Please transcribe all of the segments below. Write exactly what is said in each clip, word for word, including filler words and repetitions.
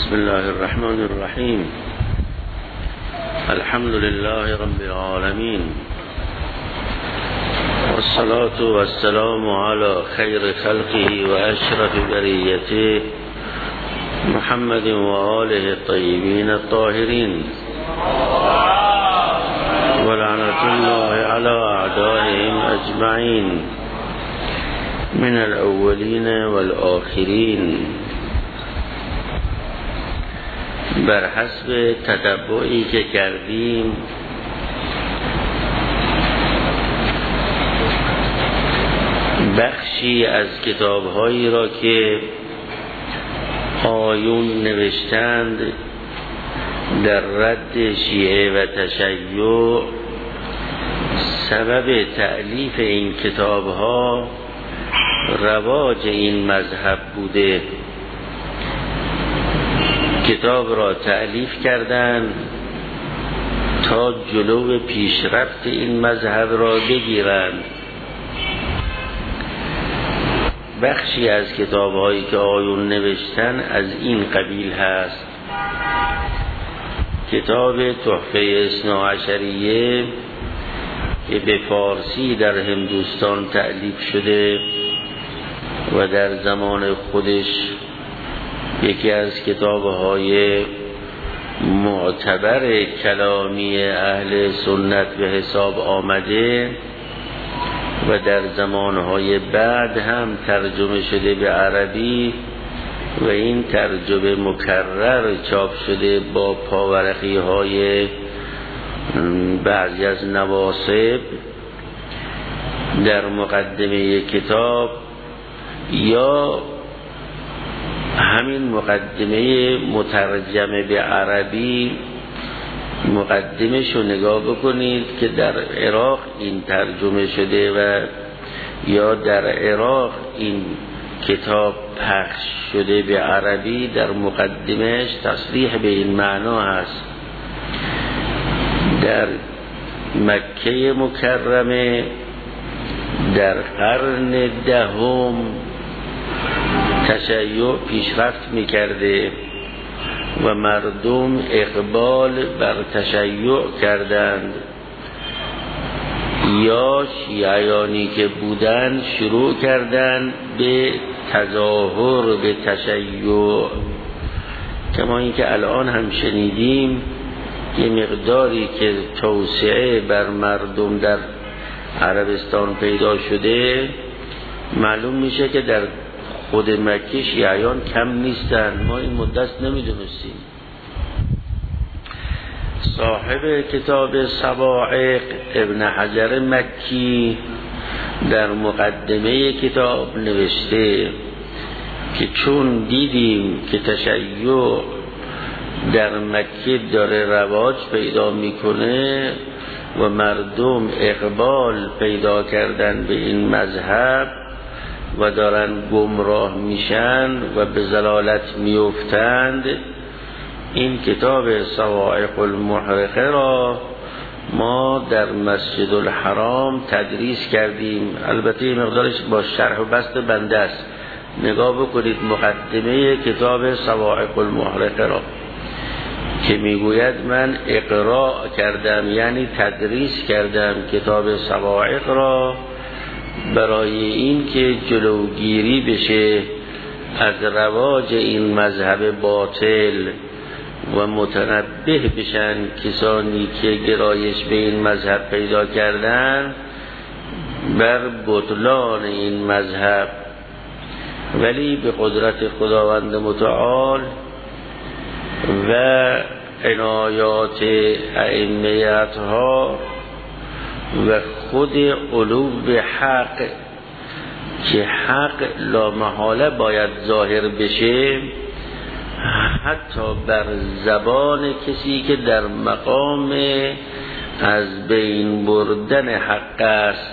بسم الله الرحمن الرحيم. الحمد لله رب العالمين، والصلاة والسلام على خير خلقه وأشرف بريته محمد وآله الطيبين الطاهرين، ولعنة الله على أعدائهم أجمعين من الأولين والآخرين. بر حسب تتبعی که کردیم بخشی از کتاب‌هایی را که آیون نوشتند در رد شیعه و تشیع، سبب تألیف این کتاب‌ها رواج این مذهب بوده. کتاب را تألیف کردند تا جلو پیشرفت این مذهب را بگیرند. بخشی از کتاب‌هایی که آیون نوشتن از این قبیل هست. کتاب تحفه اثناعشریه که به فارسی در هندوستان تألیف شده و در زمان خودش یکی از کتاب‌های معتبر کلامی اهل سنت به حساب آمده و در زمانهای بعد هم ترجمه شده به عربی و این ترجمه مکرر چاپ شده با پاورقی های بعضی از نواسب در مقدمه کتاب، یا همین مقدمه مترجمه به عربی مقدمش رو نگاه بکنید که در عراق این ترجمه شده و یا در عراق این کتاب پخش شده به عربی. در مقدمش تصریح به این معنا هست: در مکه مکرمه در قرن دهم تشیع پیشرفت می‌کرده و مردم اقبال بر تشیع کردند، یا شیعیانی که بودند شروع کردند به تظاهر به تشیع، کما اینکه الان هم شنیدیم یه مقداری که توسعه بر مردم در عربستان پیدا شده. معلوم میشه که در خود مکه شیعیان کم نیستن، ما این مدت نمیدونستیم. صاحب کتاب صواعق ابن حجر مکی در مقدمه کتاب نوشته که چون دیدیم که تشیع در مکه داره رواج پیدا میکنه و مردم اقبال پیدا کردن به این مذهب و دارن گمراه میشن و به ضلالت میافتند، این کتاب صواعق المحرقه را ما در مسجد الحرام تدریس کردیم. البته مقدارش با شرح و بسط بنده است. نگاه بکنید مقدمه کتاب صواعق المحرقه را که میگوید من اقراء کردم، یعنی تدریس کردم کتاب صواعق را برای این که جلوگیری بشه از رواج این مذهب باطل و متنبه بشن کسانی که گرایش به این مذهب پیدا کردن بر بطلان این مذهب. ولی به قدرت خداوند متعال و عنایات ائمه اطهار و خود علوم حق که حق لا محاله باید ظاهر بشه، حتی بر زبان کسی که در مقام از بین بردن حق است.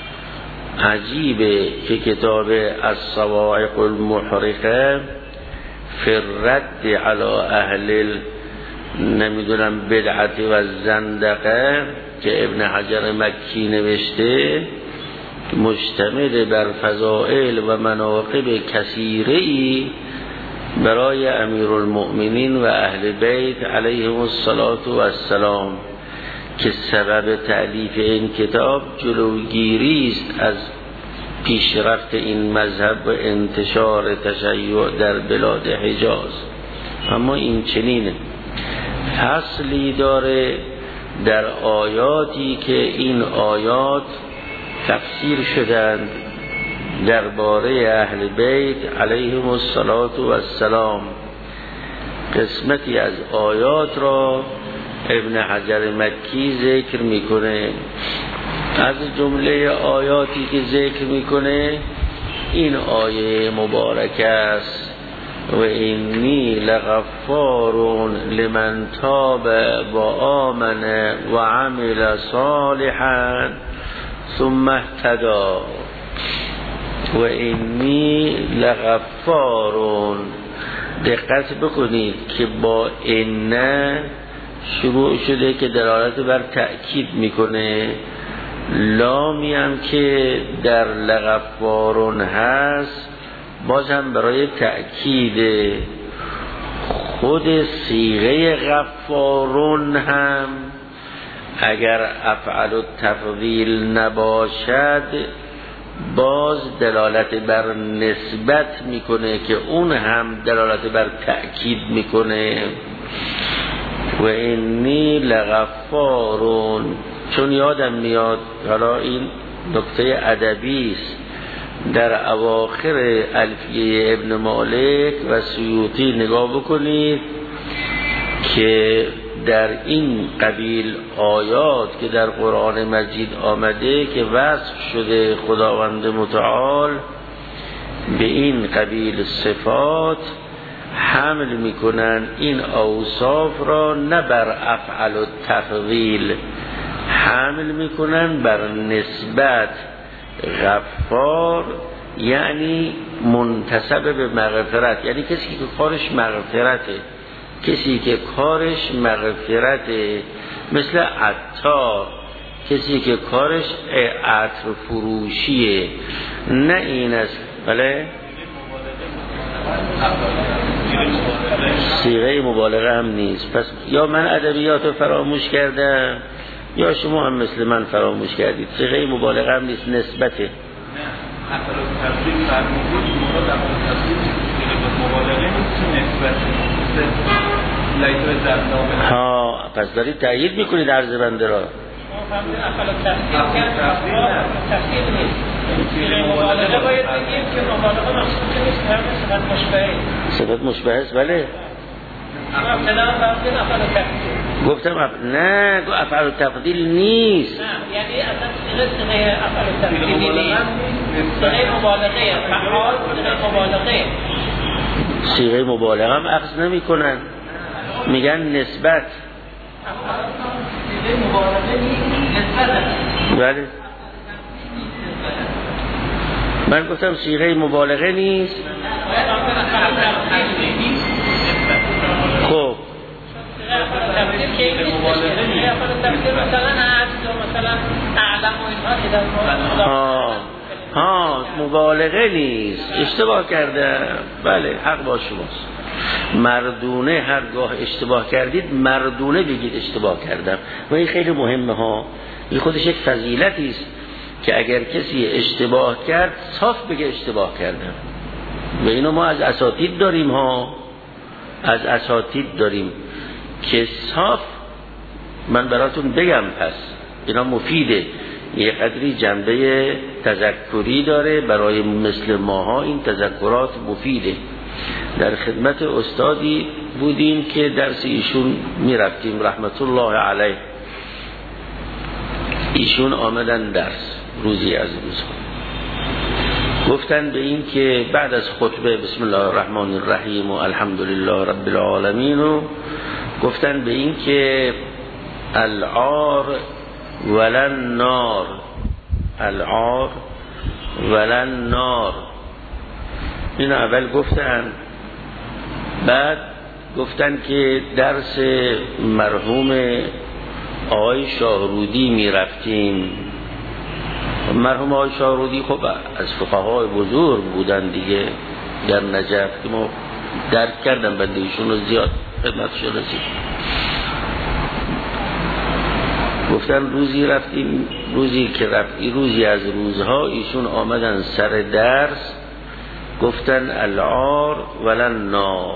عجیبه که کتاب الصواعق المحرقه فی الرد علی اهل نمیدونم بدعت و زندقه که ابن حجر مکی نوشته، مشتمل بر فضائل و مناقب کثیره‌ای برای امیرالمؤمنین و اهل بیت علیهم الصلاة و السلام که سبب تألیف این کتاب جلوگیری است از پیشرفت این مذهب و انتشار تشیع در بلاد حجاز. اما این چنینه، فصلی داره در آیاتی که این آیات تفسیر شدند درباره اهل بیت علیهم الصلاة و السلام. قسمتی از آیات را ابن حجر مکی ذکر میکنه. از جمله آیاتی که ذکر میکنه این آیه مبارکه است: و اینی لغفار لمن تاب و آمن و عمل صالحا ثم اهتدی. و اینی لغفار، دقت بکنید که با این شروع شده که دلالت بر تأکید میکنه. لامی هم که در لغفارون هست باز هم برای تأکید. خود صیغه غفارون هم اگر افعل التفضیل نباشد باز دلالت بر نسبت میکنه که اون هم دلالت بر تأکید میکنه. و اینی لغفارون، چون یادم میاد، حالا این نکته ادبی است، در اواخر الفیه ابن مالک و سیوطی نگاه بکنید که در این قبیل آیات که در قرآن مجید آمده که وصف شده خداوند متعال به این قبیل صفات، حمل میکنن این اوصاف را نه بر افعل التفضیل، حمل میکنن بر نسبت. غفار یعنی منتسب به مغفرت، یعنی کسی که کارش مغفرته، کسی که کارش مغفرته، مثل عطار، کسی که کارش عطر فروشیه، نه این است. بله، صیغه مبالغه هم نیست. پس یا من ادبیات رو فراموش کردم یا شما هم مثل من فراموش کردید. صیغه مبالغه هم نیست، نسبته. ها، پس دارید تأیید میکنید عرض بنده را. صفت مشبه است. بله گفتم اف... نه افعال التفضیل نیست، یعنی اصلا صیغه افعال التفضیل نیست، صیغه مبالغه، فعال صیغه مبالغه. صیغه مبالغه هم اخذ نمی کنن، میگن نسبت. صیغه مبالغه نیست، نسبت. بله من گفتم صیغه مبالغه نیست. خب ها ها مبالغه نیست، اشتباه کردم. بله حق با شماست. مردونه هرگاه اشتباه کردید مردونه بگید اشتباه کردم. و این خیلی مهمه ها، این خودش یک فضیلتی است که اگر کسی اشتباه کرد صاف بگه اشتباه کردم. و اینو ما از اساتید داریم ها، از اساتید داریم که صاف. من براتون بگم پس اینا مفیده، یه قدری جنبه تذکری داره برای مثل ماها. این تذکرات مفیده. در خدمت استادی بودیم که درس ایشون میرفتیم رحمت الله علیه، ایشون آمدن درس روزی از روزها، گفتن به این که بعد از خطبه بسم الله الرحمن الرحیم و الحمدلله رب العالمین و گفتن به این که العار ولن نار، العار ولن نار. این اول گفتن، بعد گفتن که درس مرحوم آقای شاهرودی می رفتیم. مرحوم آقای شاهرودی خب از فقهای بزرگ بودن دیگه در نجف، که ما درک کردم بنده ایشون رو زیاد خدمتش رسید. گفتن روزی رفتیم، روزی که رفتی روزی از روزها ایشون آمدن سر درس، گفتن العار ولن نار،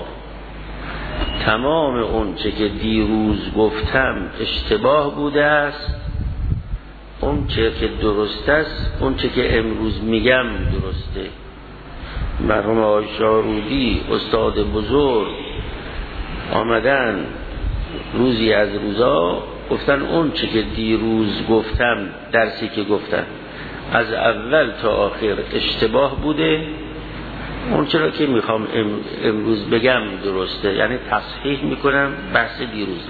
تمام اون چه که دیروز گفتم اشتباه بوده است، اون چه که درست است اون چه که امروز میگم درسته. مرحوم آقای شاهرودی استاد بزرگ آمدن روزی از روزا گفتن اون چه که دیروز گفتم، درسی که گفتم از اول تا آخر اشتباه بوده، اون چرا که میخوام امروز بگم درسته، یعنی تصحیح میکنم بحث دیروز.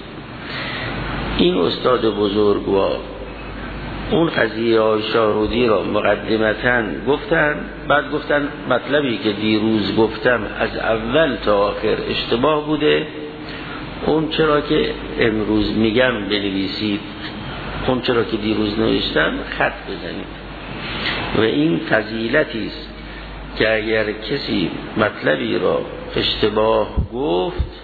این استاد بزرگوار اون قضیه های شاهرودی را مقدمتاً گفتن، بعد گفتن مطلبی که دیروز گفتم از اول تا آخر اشتباه بوده، اون چرا که امروز میگم بنویسید، اون چرا که دیروز نوشتم خط بزنید. و این فضیلتی است که اگر کسی مطلبی را اشتباه گفت،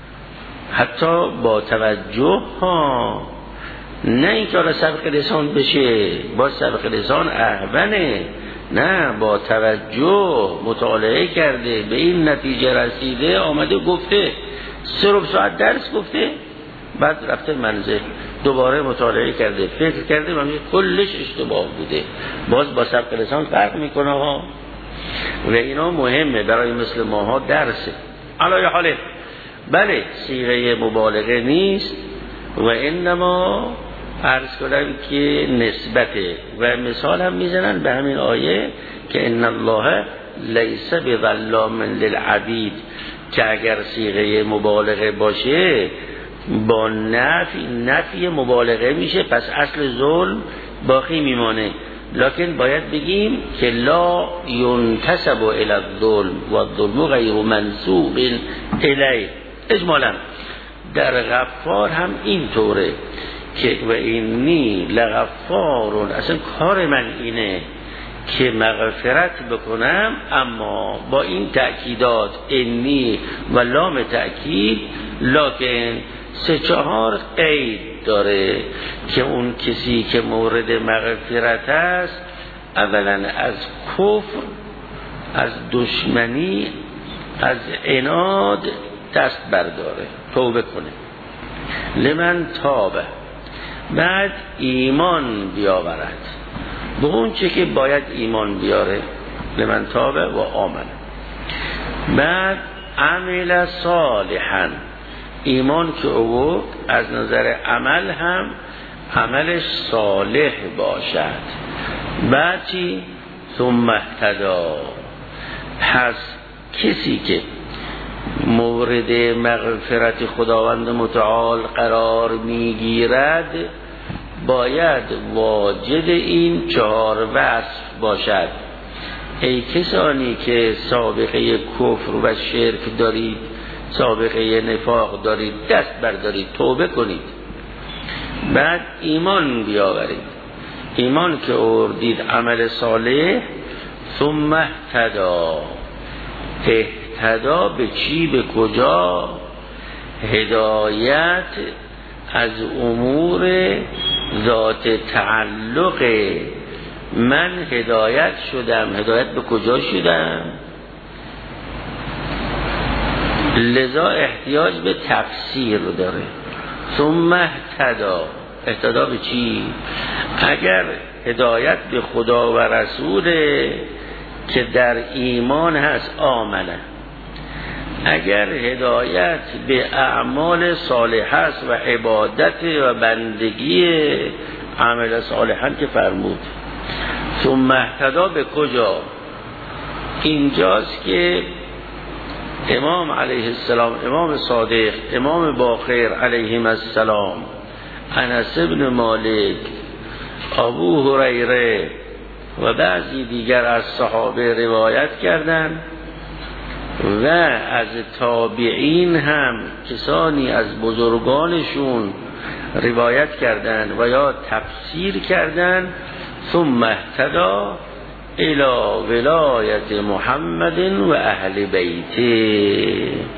حتی با توجه ها، نه این که سبق لسان بشه، با سبق لسان احوانه، نه با توجه مطالعه کرده به این نتیجه رسیده، آمده گفته سه ربع ساعت درس گفته، بعد رفته منزل دوباره مطالعه کرده فکر کرده و میگه کلش اشتباه بوده، باز با سبق لسان فرق میکنه ها. و اینا مهمه برای مثل ماها درسه. علای حاله بله صیغه مبالغه نیست و انما عرض کنم که نسبته، و مثال هم میزنن به همین آیه که ان الله لیس بظلام للعبید، که اگر صیغه مبالغه باشه با نفی نفی مبالغه میشه، پس اصل ظلم باقی میمانه. لکن باید بگیم که لا ینتسب الی الظلم و الظلم غیر منسوب الیه. اجمالا در غفار هم این طوره که و اینی لغفارون، اصلا کار من اینه که مغفرت بکنم، اما با این تأکیدات انی و لام تأکید، لکن سه چهار قید داره که اون کسی که مورد مغفرت است اولا از کفر، از دشمنی، از عناد دست برداره، توبه کنه، لمن تابه، بعد ایمان بیاورد به اون چه که باید ایمان بیاره، لمن تابه و آمن، بعد عمل صالحا، ایمان که او از نظر عمل هم عملش صالح باشد، بعد چی؟ ثم اهتدا، پس کسی که مورد مغفرت خداوند متعال قرار میگیرد باید واجد این چهار وصف باشد. ای کسانی که سابقه کفر و شرک دارید، سابقه نفاق دارید، دست بردارید، توبه کنید، بعد ایمان بیاورید، ایمان که آوردید عمل صالح، ثم اهتدا، اهتدا به چی؟ به کجا؟ هدایت از امور ذات تعلق. من هدایت شدم، هدایت به کجا شدم؟ لذا احتیاج به تفسیر داره. ثم اهتدا، اهتدا به چی؟ اگر هدایت به خدا و رسول که در ایمان هست، آمنه. اگر هدایت به اعمال صالح است و عبادت و بندگی، عمل صالحا که فرمود. ثم اهتدا به کجا؟ اینجاست که امام علیه السلام، امام صادق، امام باقر علیهم السلام، انس بن مالک، ابو هریره و بعضی دیگر از صحابه روایت کردند و از تابعین هم کسانی از بزرگانشون روایت کردند و یا تفسیر کردند. ثم اهتدا، الى ولایت محمد و اهل بیته،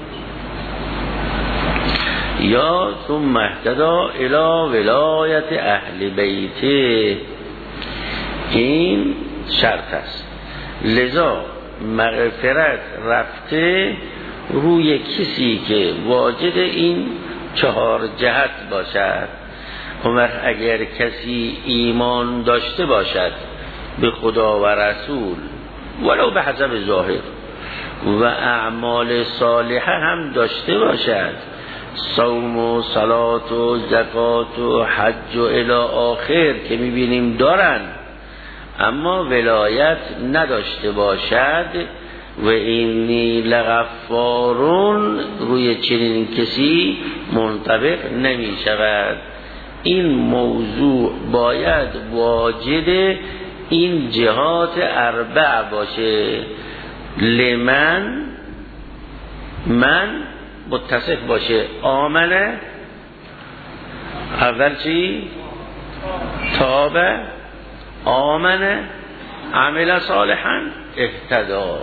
یا ثم اهتدى الى ولایت اهل بیته. این شرط است. لذا مغفرت رفته روی کسی که واجد این چهار جهت باشد. عمر اگر کسی ایمان داشته باشد به خدا و رسول ولو به حسب ظاهر و اعمال صالحه هم داشته باشد، صوم و صلات و زکات و حج و الی آخر که میبینیم دارن، اما ولایت نداشته باشد، و اینی لغفارون روی چنین کسی منطبق نمی شود. این موضوع باید واجد این جهات اربع باشه. لمن، من متصف باشه، آمنه اول چی؟ تابه، آمنه، عمل صالحا، اهتدا.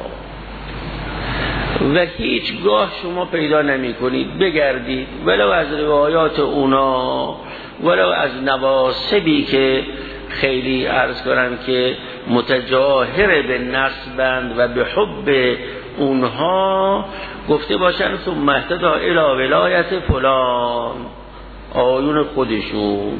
و هیچگاه شما پیدا نمی کنید بگردید ولو از روایات اونا، ولو از نواسبی که خیلی عرض کنم که متجاهر به نسبند و به حب اونها گفته باشن ثم اهتدى الی ولایت فلان، آیون خودشون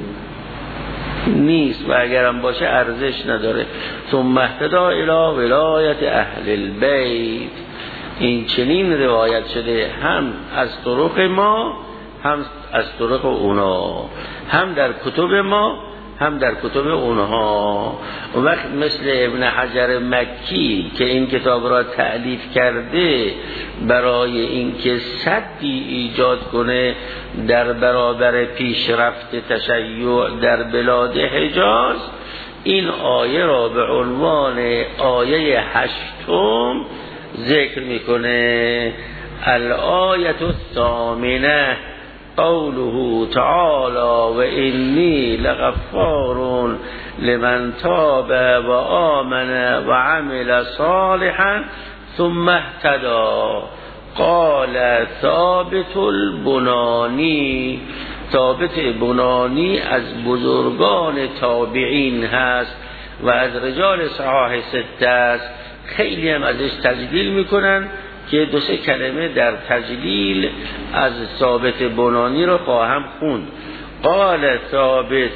نیست و اگرم باشه ارزش نداره. ثم اهتدى الی ولایت اهل البیت. این چنین روایت شده هم از طرق ما هم از طرق اونا، هم در کتب ما هم در کتب اونها. وقت مثل ابن حجر مکی که این کتاب را تألیف کرده برای اینکه سدی ایجاد کنه در برابر پیشرفت تشیع در بلاد حجاز، این آیه را به عنوان آیه هشتم ذکر میکنه. الآیه الثامنه قوله تعالی و انی لغفار لمن تاب و آمن و عمل صالحا ثم اهتدى. قال ثابت البنانی، ثابت بنانی از بزرگان تابعین هست و از رجال صحاح سته است. خیلی هم ازش تجلیل میکنن که دو سه کلمه در تجلیل از ثابت بنانی رو خواهم خوند. قال ثابت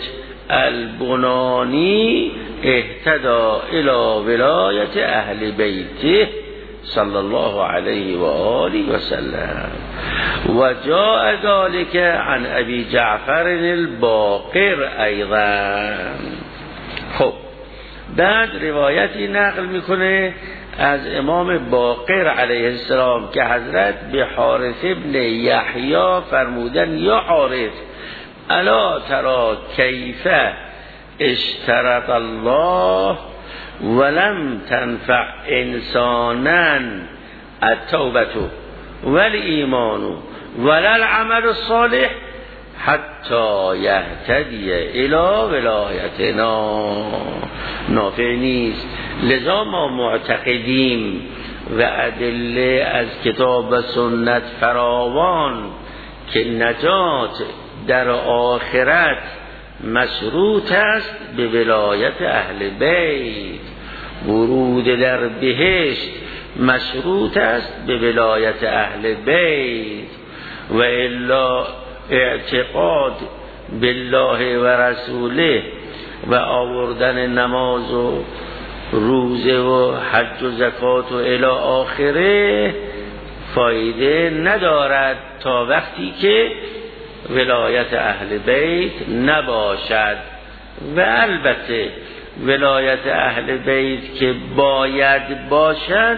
البنانی اهتدى الى ولایت اهل بیته صلی الله علیه و آله و سلم. و جاء ذلك عن ابی جعفر الباقر ایضا. خب بعد روایتی نقل میکنه از امام باقر علیه السلام که حضرت به حارث ابن یحیی فرمودن یا حارث الا ترى کیف اشترط الله ولم تنفع انسانا التوبه والایمان ولا العمل الصالح حتی یهتدی الی ولایتنا. نافع نیست. لذا ما معتقدیم و ادله از کتاب و سنت فراوان که نجات در آخرت مشروط است به ولایت اهل بیت، ورود در بهشت مشروط است به ولایت اهل بیت، و الا اعتقاد بالله و رسوله و آوردن نماز و روزه و حج و زکات و الی آخره فایده ندارد تا وقتی که ولایت اهل بیت نباشد. و البته ولایت اهل بیت که باید باشد،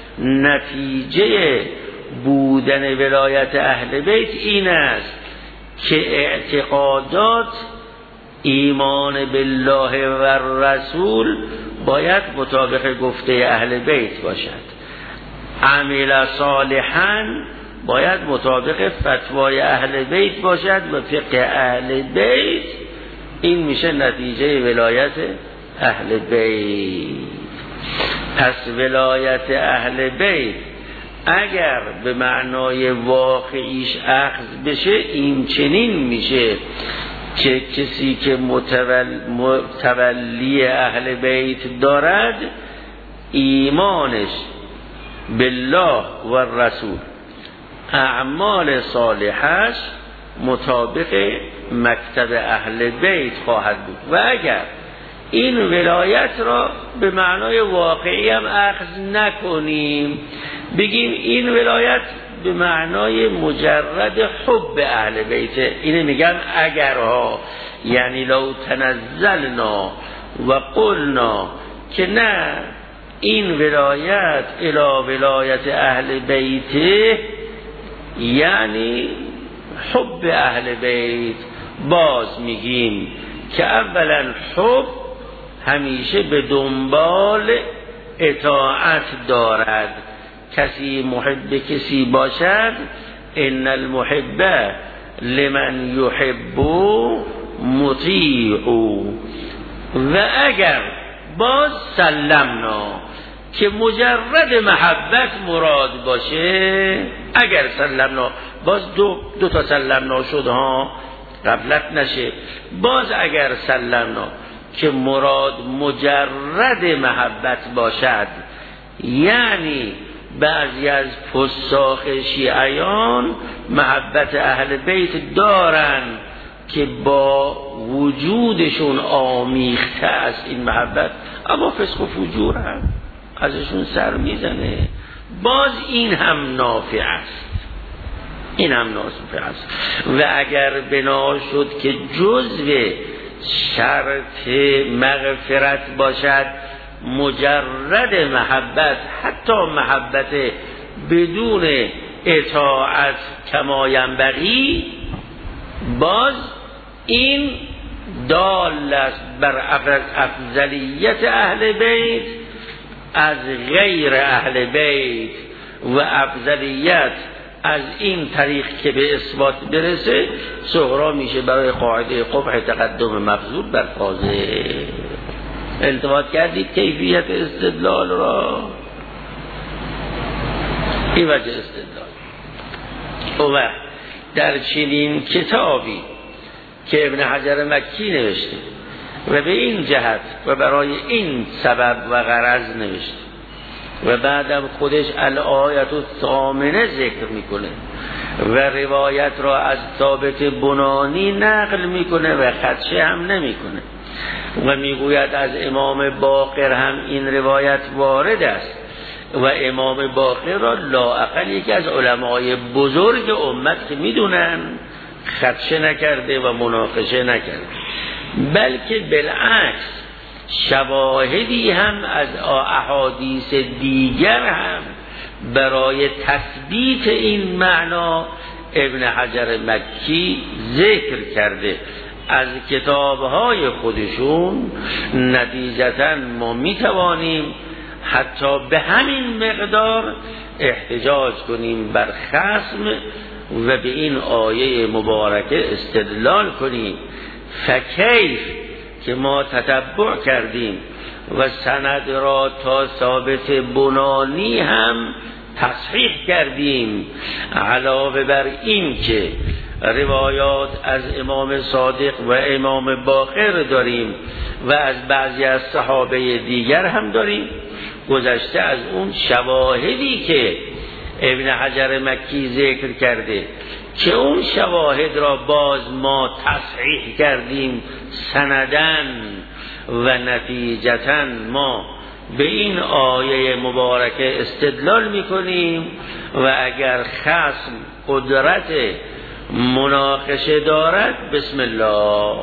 نتیجه بودن ولایت اهل بیت این است که اعتقادات ایمان بالله و رسول باید مطابق گفته اهل بیت باشد، عمل صالحا باید مطابق فتوای اهل بیت باشد و فقه اهل بیت. این میشه نتیجه ولایت اهل بیت. پس ولایت اهل بیت اگر به معنای واقعیش اخذ بشه این چنین میشه که کسی که متولی اهل بیت دارد ایمانش بالله و رسول اعمال صالحش مطابق مکتب اهل بیت خواهد بود. و اگر این ولایت را به معنای واقعی هم اخذ نکنیم، بگیم این ولایت به معنای مجرد حب اهل بیت، اینه میگن اگرها، یعنی لو تنزلنا و قلنا که نه این ولایت الی ولایت اهل بیت یعنی حب اهل بیت، باز میگیم که اولا حب همیشه به دنبال اطاعت دارد. کسی محب کسی باشد ان المحب لمن یحب مطیع. و اگر باز سلمنا که مجرد محبت مراد باشه، اگر سلمنا باز دو, دو تا سلمنا شد ها، غفلت نشه، باز اگر سلمنا که مراد مجرد محبت باشد، یعنی بعضی از فساق شیعیان محبت اهل بیت دارن که با وجودشون آمیخته است این محبت، اما فسق و فجور هم ازشون سر میزنه، باز این هم نافع است، این هم نافع است. و اگر بنا شد که جزو شرط مغفرت باشد مجرد محبت، حتی محبت بدون اطاعت کما ینبغی، باز این دال است بر افضلیت اهل بیت از غیر اهل بیت و افضلیت از این طریق که به اثبات برسه صغرا میشه برای قاعده قبح تقدم مفضول بر فاضل. التفات کردید کیفیت استدلال را؟ این وجه استدلال. و در چنین کتابی که ابن حجر مکی نوشته و به این جهت و برای این سبب و غرض نوشته و بعدم خودش الآیت الثامنه ذکر میکنه و روایت را از ثابت بنانی نقل میکنه و خدشه هم نمیکنه و میگوید از امام باقر هم این روایت وارد است و امام باقر را لااقل یکی از علمای بزرگ امت که میدونن خدشه نکرده و مناقشه نکرده، بلکه بالعکس شواهدی هم از احادیث دیگر هم برای تثبیت این معنا ابن حجر مکی ذکر کرده از کتابهای خودشون. نتیجتاً ما میتوانیم حتی به همین مقدار احتجاج کنیم بر خصم و به این آیه مبارکه استدلال کنیم. فکیف که ما تتبع کردیم و سند را تا ثابت بنانی هم تصحیح کردیم، علاوه بر این که روایات از امام صادق و امام باقر داریم و از بعضی از صحابه دیگر هم داریم، گذشته از اون شواهدی که ابن حجر مکی ذکر کرده که اون شواهد را باز ما تصحیح کردیم سندن و نتیجتاً ما به این آیه مبارکه استدلال میکنیم و اگر خصم قدرت مناقشه دارد بسم الله.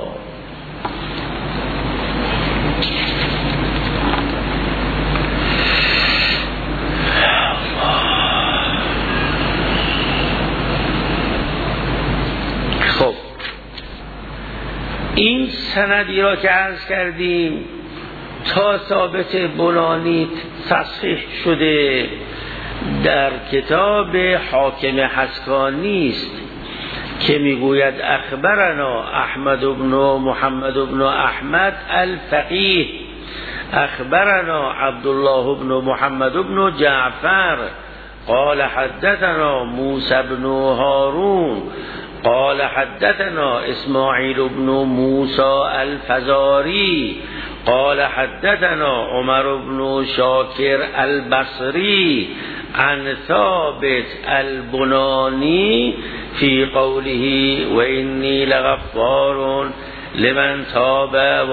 خب این سندی را که عرض کردیم تا ثابت بنانی تصحیح شده در کتاب حاکم حسکانی است که میگوید اخبرنا احمد بن محمد بن احمد الفقیه اخبرنا عبدالله بن محمد بن جعفر قال حدثنا موسى بن هارون قال حدثنا اسماعیل بن موسى الفزاری قال حدثنا عمر بن شاکر البصری عن ثابت البنانی في قوله وإني لغفار لمن تاب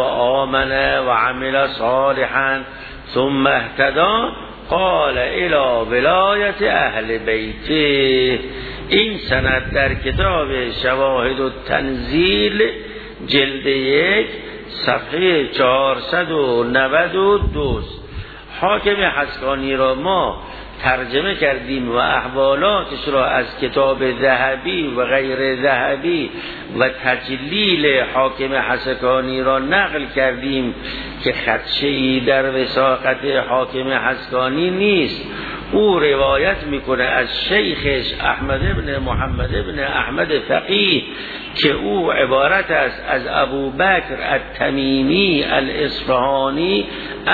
وآمن وعمل صالحا ثم اهتدى قال الى ولایت اهل بیته. این سند در کتاب شواهد التنزیل جلد یک صفحه چهارصد و نود و دو. حاکم حسقانی را ما ترجمه کردیم و احوالاتش را از کتاب ذهبی و غیر ذهبی و تجلیل حاکم حسقانی را نقل کردیم که خدشه‌ای در وثاقت حاکم حسقانی نیست. او روایت میکنه از شیخش احمد ابن محمد ابن احمد فقیه که او عبارت است از ابو بکر التمیمی الاصفهانی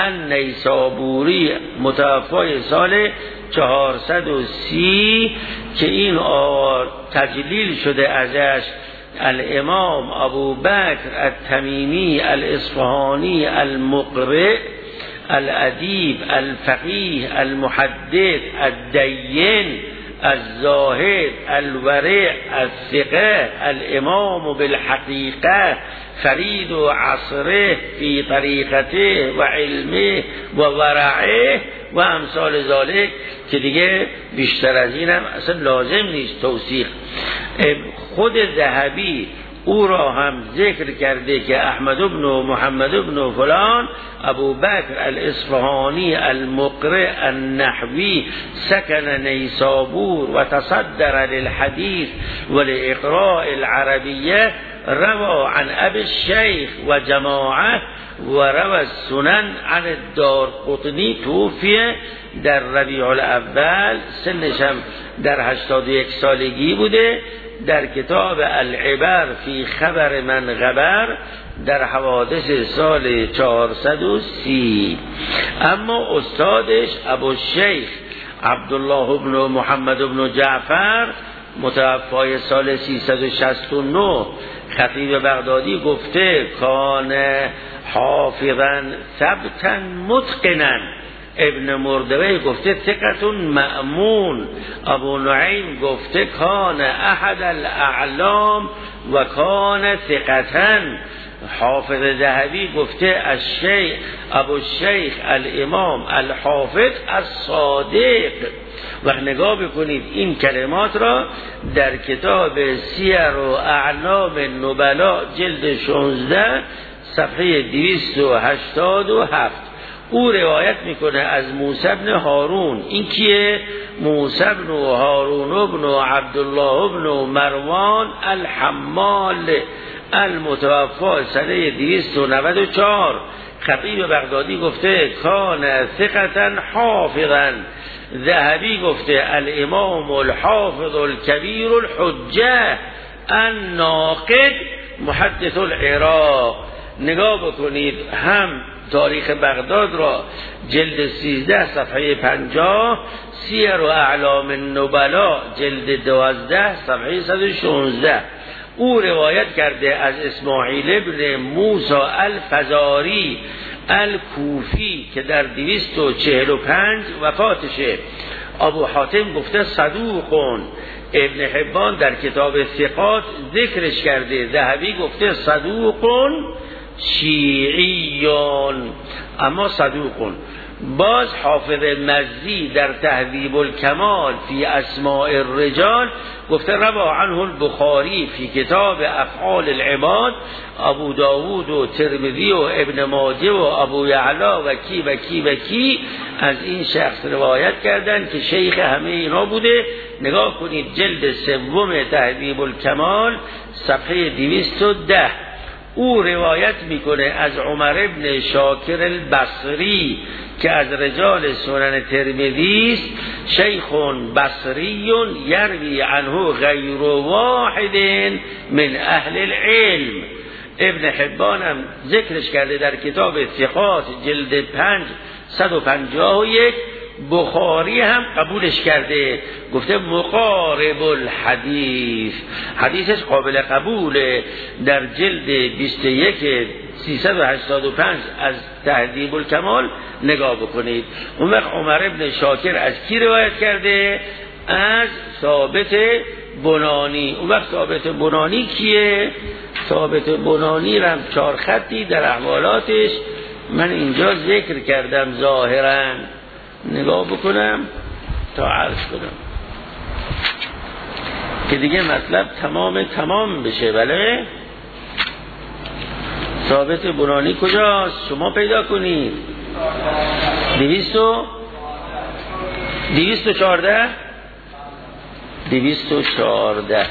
النیسابوری متوفای سال چهارصد و سی که این آوار تجلیل شده ازش الامام ابو بکر التمیمی الاصفهانی المقرئ الادیب الفقیه المحدث الدین الزاهد الورع الثقه الامام بالحقیقه فرید و عصره فی طریقته و علمه و ورعه و امثال ذالک که دیگه بیشتر از این هم اصلا لازم نیست توثیق. خود ذهبی او را هم ذکر کرده که احمد بن محمد بن فلان ابو بکر الاصفهانی المقرئ النحوی سکن نیسابور و تصدر للحدیث و لاقراء العربیه روى عن ابي الشيخ و جماعه و روى السنن عن الدارقطنی توفی در ربیع الاول، سنش هم در هشتاد و یک سالگی بوده. در کتاب العبر فی خبر من غبر در حوادث سال چهارصد و سی. اما استادش ابو الشیخ عبدالله بن محمد بن جعفر متوفای سال سیصد و شصت و نه خطیب بغدادی گفته کان حافظا ثبتا متقنا. ابن مردوی گفته ثقتون مأمون. ابو نعیم گفته کان احد الاعلام و کان ثقتا. حافظ ذهبی گفته الشیخ ابو الشیخ الامام الحافظ الصادق. و نگاه بکنید این کلمات را در کتاب سیر و اعلام نبلا جلد شانزده صفحه دویست و هشتاد و هفت. او روایت میکنه از موسی بن هارون. این کیه؟ موسی بن هارون بن عبدالله بن مروان الحمال المتوفا سنه دویست و نود و چهار. خطیب بغدادی گفته کان ثقتا حافظا. ذهبی گفته الامام الحافظ الكبیر الحجه الناقد محدث العراق. نگاه بکنید هم تاریخ بغداد را جلد سیزده صفحه پنجاه، سیر و اعلام النبلا جلد دوازده صفحه صد و شانزده. او روایت کرده از اسماعیل ابن موسی الفزاری الکوفی که در دویست و چهل و پنج وفاتشه. ابو حاتم گفته صدوقون. ابن حبان در کتاب ثقات ذکرش کرده. ذهبی گفته صدوقون شیعیون اما صدوقون. باز حافظ مزی در تهذیب الکمال فی اسماء الرجال گفته روى عنه البخاری فی کتاب افعال العباد، ابو داود و ترمذی و ابن ماجه و ابو یعلا و کی و کی و کی از این شخص روایت کردن که شیخ همه اینا بوده. نگاه کنید جلد سوم تهذیب الکمال صفحه دویست و ده. او روایت میکنه از عمر ابن شاکر البصری که از رجال سنن ترمذی است. شیخ بصری یروی عنه غیر واحد من اهل العلم. ابن حبان هم ذکرش کرده در کتاب ثقات جلد پنج صد و پنجاه و یک. بخاری هم قبولش کرده، گفته مقارب الحدیث، حدیثش قابل قبوله. در جلد بیست و یک سیصد و هشتاد و پنج از تهذیب الکمال نگاه بکنید. اون وقت عمر ابن شاکر از کی روایت کرده؟ از ثابت بنانی. اون وقت ثابت بنانی کیه؟ ثابت بنانی رو هم چهار خطی در احوالاتش من اینجا ذکر کردم، ظاهراً نگاه بکنم تا عرض کنم که دیگه مطلب تمام تمام بشه. بله ثابت بنانی کجاست؟ شما پیدا کنید. دویست و دویست و چارده دویست و چارده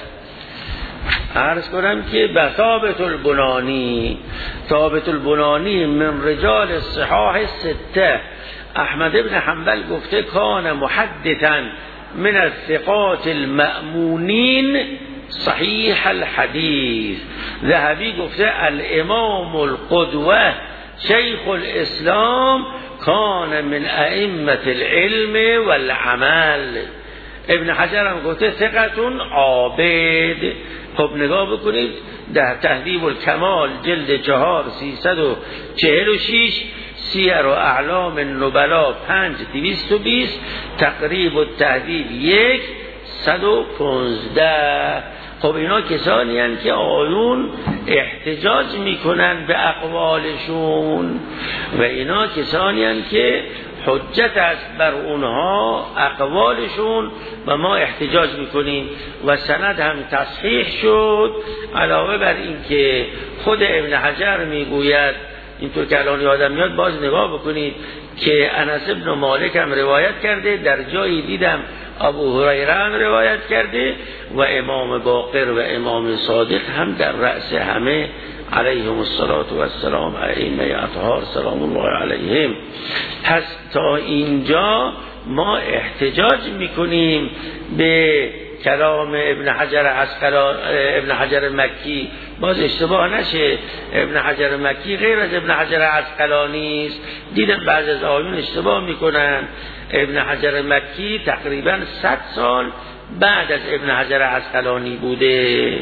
عرض کنم که به ثابت البنانی. ثابت البنانی من رجال الصحاح سته. احمد ابن حنبل گفته کان محدثا من الثقات المأمونین صحیح الحدیث. ذهبی گفته الامام القدوه شیخ الاسلام کان من ائمه العلم والعمل. ابن حجر هم گفته ثقتون عابد. خب نگاه بکنید در تهذیب الکمال جلد چهار سیصد و چهل و شیش، سیر و اعلام النبلا پنج دویست و بیست، تقریب و تهذیب یک صد و پونزده. خب اینا کسانی هستند که آیون احتجاج میکنن به اقوالشون و اینا کسانی هستند که حجت است بر اونها اقوالشون و ما احتجاج میکنیم و سند هم تصحیح شد. علاوه بر این که خود ابن حجر میگوید، اینطور که الان یادم میاد باز نگاه بکنید که انس ابن مالک هم روایت کرده، در جایی دیدم ابو هریره هم روایت کرده و امام باقر و امام صادق هم در رأس همه علیهم الصلاة و السلام ائمه اطهار سلام الله علیهم. پس تا اینجا ما احتجاج میکنیم به کلام ابن حجر عسقلانی، ابن حجر مکی. باز اشتباه نشه، ابن حجر مکی غیر از ابن حجر عسقلانی است. دیدم بعضی از آیون اشتباه میکنن. ابن حجر مکی تقریبا صد سال بعد از ابن حجر عسقلانی بوده.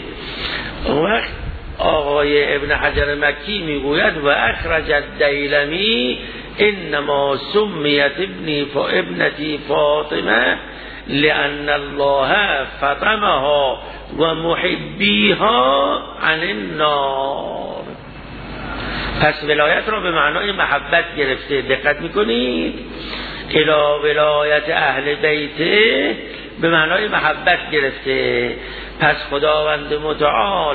وقت آقای ابن حجر مکی میگوید و اخرج الدیلمی انما سمیت ابنی فابنتی فاطمه لأن الله فطمها و محبیها عن النار. پس ولایت را به معنای محبت گرفته. دقت میکنید؟ الی ولایت اهل بیته به معنای محبت گرفته. پس خداوند متعال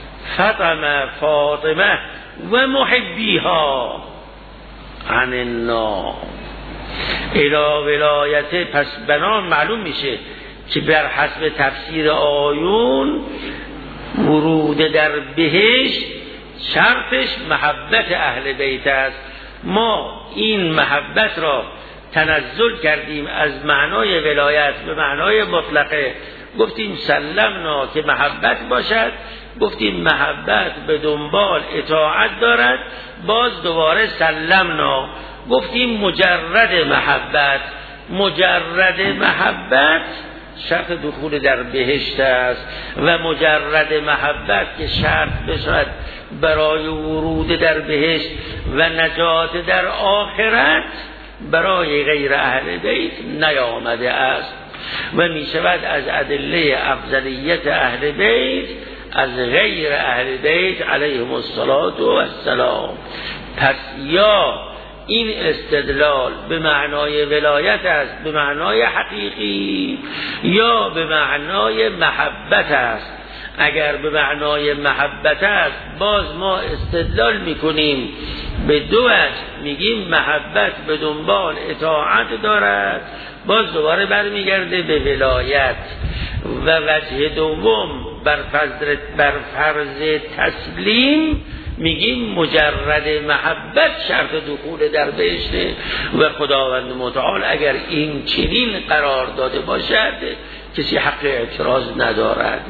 فطم فاطمه و محبیها عن النار الی ولایت. پس بنا معلوم میشه که بر حسب تفسیر آیون ورود در بهشت شرطش محبت اهل بیت است. ما این محبت را تنزل کردیم از معنای ولایت به معنای مطلقه، گفتیم سلمنا که محبت باشد، گفتیم محبت به دنبال اطاعت دارد، باز دوباره سلمنا گفتیم مجرد محبت. مجرد محبت شرط دخول در بهشت است و مجرد محبت که شرط بشد برای ورود در بهشت و نجات در آخرت برای غیر اهل بیت نیامده است و می شود از ادله افضلیت اهل بیت از غیر اهل بیت علیهم الصلاة و السلام. پس یا این استدلال به معنای ولایت است، به معنای حقیقی، یا به معنای محبت است. اگر به معنای محبت است باز ما استدلال میکنیم به دو وجه، میگیم محبت به دنبال اطاعت دارد، باز دوباره برمیگرده به ولایت. و وجه دوم بر فرض بر فرض تسلیم میگیم مجرد محبت شرط دخول در بهشته و خداوند متعال اگر این چنین قرار داده باشد کسی حق اعتراض ندارد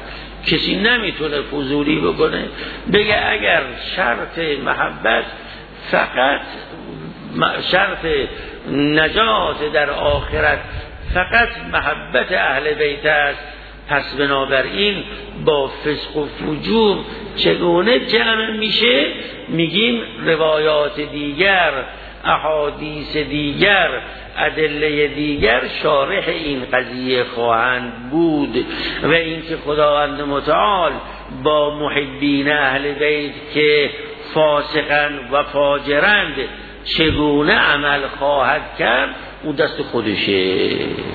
کسی نمیتونه فضولی بکنه بگه اگر شرط محبت فقط شرط نجات در آخرت فقط محبت اهل بیت است، پس بنابراین با فسق و فجور چگونه جمع میشه؟ میگیم روایات دیگر، احادیث دیگر، ادله دیگر شارح این قضیه خواهند بود. و اینکه خداوند متعال با محبین اهل بیت که فاسقند و فاجرند چگونه عمل خواهد کرد اون دست خودشه.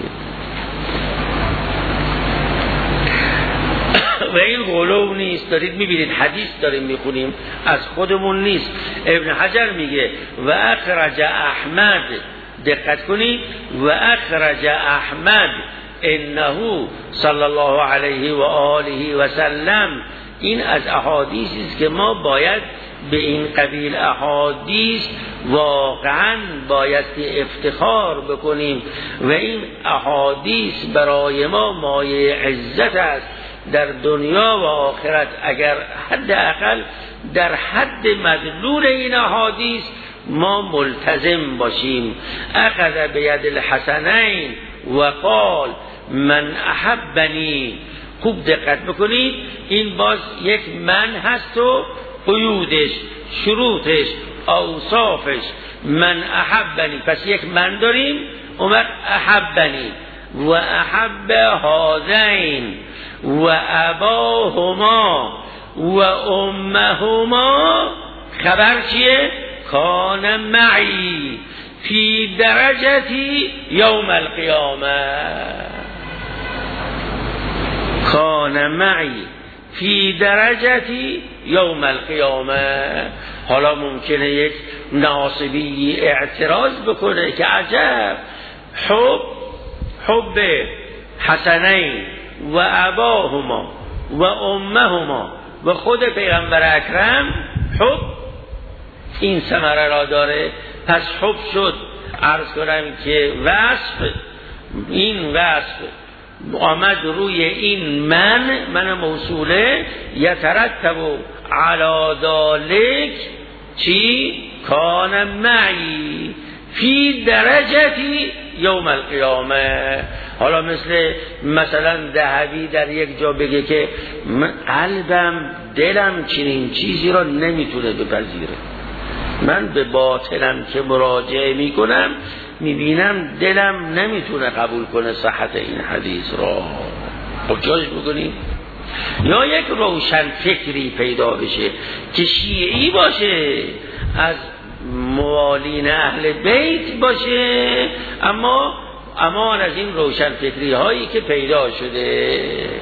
و این غلو نیست. دارید میبینید حدیث داریم میخونیم، از خودمون نیست. ابن حجر میگه و اخرج احمد، دقت کنید، و اخرج احمد انه صلی الله علیه و آله و سلم. این از احادیثی است که ما باید به این قبیل احادیث واقعا باید افتخار بکنیم و این احادیث برای ما مایه عزت است در دنیا و آخرت. اگر حداقل در حد مدلول این احادیث ما ملتزم باشیم. اخذ بید الحسنین و قال من احبنی. خوب دقت بکنید، این باز یک من هست و قیودش، شروطش، اوصافش. من احبنی، پس یک من داریم، اومد احبنی و احب هذین و اباهما و امهما. خبر چیه؟ کان معی فی درجتی یوم القیامه. کان معی فی درجتی یوم القیامه. حالا ممکنه یک ناصبی اعتراض بکنه که عجب، حب حب حسنین و اباهما و امهما و خود پیغمبر اکرم حب این ثمره را داره. پس حب شد. عرض کنم که وصف، این وصف آمد روی این من، من موصوله، یترتب علی ذلک چی؟ کان معی فی درجتی یوم القیامه. حالا مثل مثلا ذهبی در یک جا بگه که قلبم دلم چنین چیزی را نمیتونه بپذیره، من به باطنم که مراجعه میکنم میبینم دلم نمیتونه قبول کنه صحت این حدیث را. خب جاش بکنیم. یا یک روشن فکری پیدا بشه که شیعی باشه، از موالین اهل بیت باشه، اما امان از این روشن فکری هایی که پیدا شده.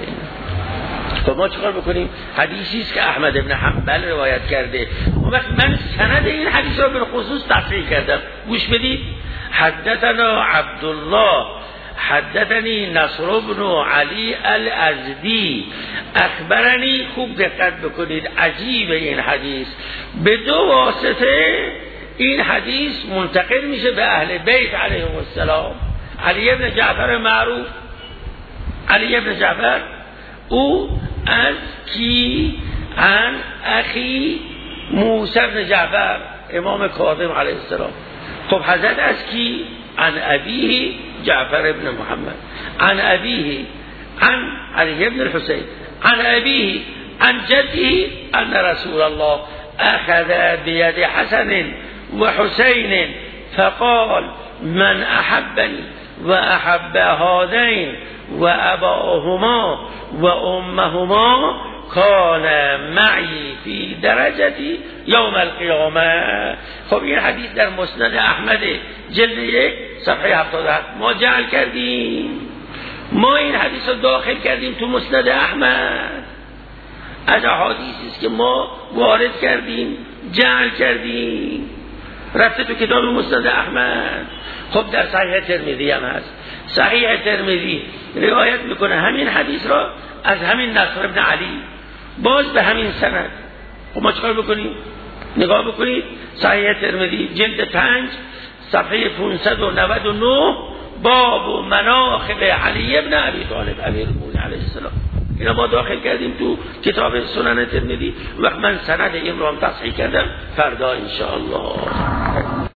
خب ما چیکار بکنیم؟ حدیثی است که احمد ابن حنبل روایت کرده. اون وقت من سند این حدیث را به خصوص تصحیح کردم. گوش بدید. حدثنا عبدالله حدثنی نصر بن علی الازدی اخبرنی. خوب دقت بکنید، عجیب این حدیث. به دو واسطه این حدیث منتقل میشه به اهل بیت علیهم السلام. علی ابن جعفر معروف، علی ابن جعفر او از کی؟ عن اخی موسی بن جعفر امام کاظم علیه السلام. خب حضرت از کی؟ عن ابیه جعفر ابن محمد، عن ابیه عن علی ابن الحسین، عن ابیه عن جده ان رسول الله اخذ بید حسن و حسین فقال من احبنی و احب هذین و اباهما و امهما کان معی فی درجتی یوم القیامه. خب این حدیث در مسند احمد جلد یک صفحه هفتاد و هفت ما جعل کردیم، ما این حدیث رو داخل کردیم تو مسند احمد. از احادیثی است که ما وارد کردیم، جعل کردیم، رفته تو کتاب مسند احمد. خب در صحیح ترمذی هم هست. صحیح ترمذی روایت میکنه همین حدیث را از همین نصر ابن علی، باز به همین سند. خب ما چکار بکنیم؟ نگاه بکنید صحیح ترمذی جلد پنج صفحه پانصد و نود و نه باب مناقب علی ابن ابی طالب امیر المؤمنین علیه السلام. اینا ما داخل کردیم تو کتاب سنن ترمذی. وقت من سند این رو هم تصحیح کردم فردا ان شاء الله.